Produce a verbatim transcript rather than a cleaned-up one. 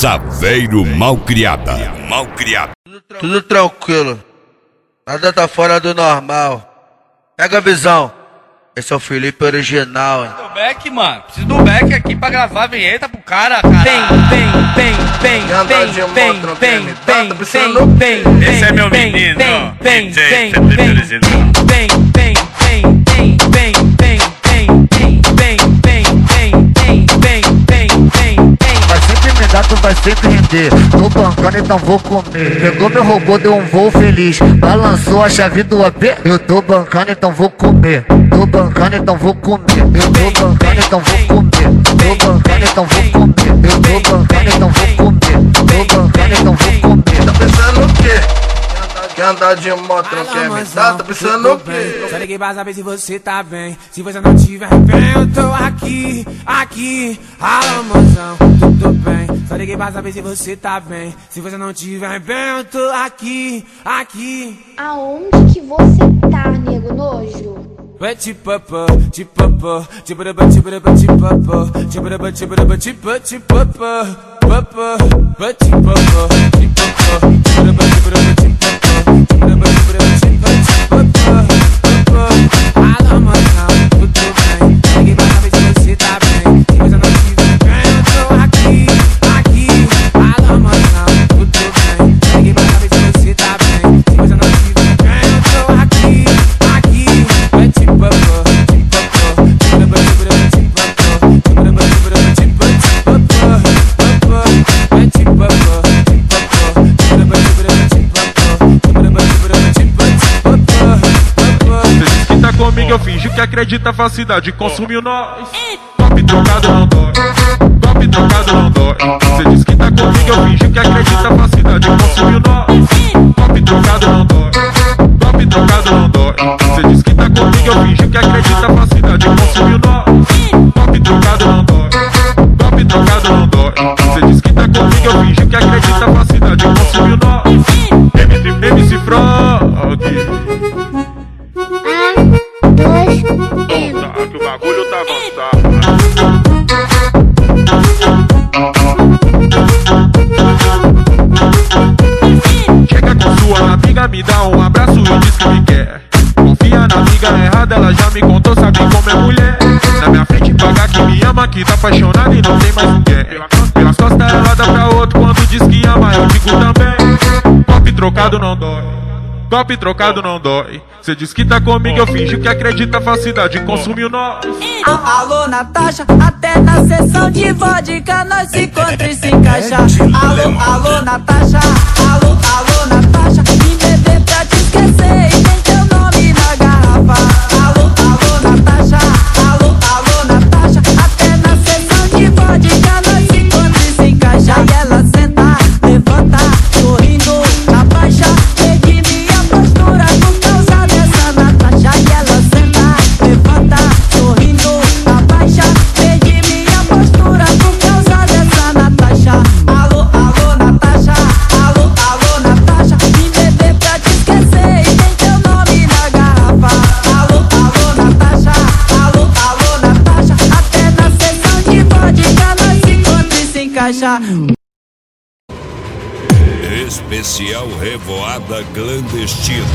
Saveiro Malcriada. Malcriada. Tudo tranquilo, nada tá fora do normal. Pega a visão, esse é o Felipe original, hein? Do back, mano, preciso do back aqui pra gravar a vinheta pro cara, cara. Vem, vem, vem, vem, vem, vem, vem, vem, vem, vem. Esse é meu menino, vem, D J vem, Felipe vem, original. vem, vem, vem, vem, vem, vem, vem, vem, vem, vem, vem, vem, vem, vem. Vai sempre me dar, tu vai sempre render. Tô bancando, então vou comer. Pegou meu robô, deu um voo feliz. Balançou a chave do A P. Eu tô bancando, então vou comer. Tô bancando, então vou comer. Eu tô bancando, então vou comer. Tô bancando, então vou comer. Eu tô bancando, então vou comer. Tô bancando, então vou comer. Tá pensando o quê? Quer andar de moto, não quer me dar? Tá pensando o quê? Só liguei pra saber se você tá bem. Se você não tiver bem, eu tô aqui, aqui. Alô, mozão, tudo bem? Só liguei pra saber se você tá bem. Se você não tiver bem, eu tô aqui, aqui. Aonde que você tá, nego nojo? Tipo, tipo, tipo, tipo, tipo, tipo, tipo, tipo, tipo, comigo eu finjo que acredita, falsidade consumiu nós. Golpe trocado não dói, golpe trocado não dói. Cê diz que tá comigo eu finjo que acredita, falsidade consumiu nós. Golpe trocado não dói, golpe trocado não dói. Cê diz que tá comigo eu finjo que acredita, falsidade consumiu nós. Golpe trocado não dói, golpe trocado não dói. Cê diz que tá comigo eu finjo que acredita, falsidade consumiu nós. M C, M C Frog. Tá, que o bagulho tá avançado. Chega com sua amiga, me dá um abraço e diz que me quer. Confia na amiga errada, ela já me contou, sabe como é mulher. Na minha frente paga que me ama, que tá apaixonada e não tem mais ninguém. Pelas costas ela dá pra outro, quando diz que ama eu digo também. Golpe trocado não dói, golpe trocado não dói. Cê diz que tá comigo, eu finjo que acredita, falsidade consumiu nós. Alô, Natasha, até na sessão de vodka nós se encontra e se encaixa. Alô, alô, Natasha, alô, alô, Natasha, me beber pra te esquecer e tem teu nome na garrafa. Alô, alô, Natasha, alô, alô, Natasha, até na sessão de vodka nós se encontra e se encaixa. E ela senta, levanta, sorrindo, abaixa, perdi minha postura por causa dessa Natasha. E ela senta, levanta, sorrindo, abaixa, perdi minha postura por causa dessa Natasha. Alô, alô, Natasha, alô, alô, Natasha, me beber pra te esquecer e tem teu nome na garrafa. Alô, alô, Natasha, alô, alô, Natasha, até na sessão de vodka nós se encontra e se encaixa. Especial Revoada Clandestina.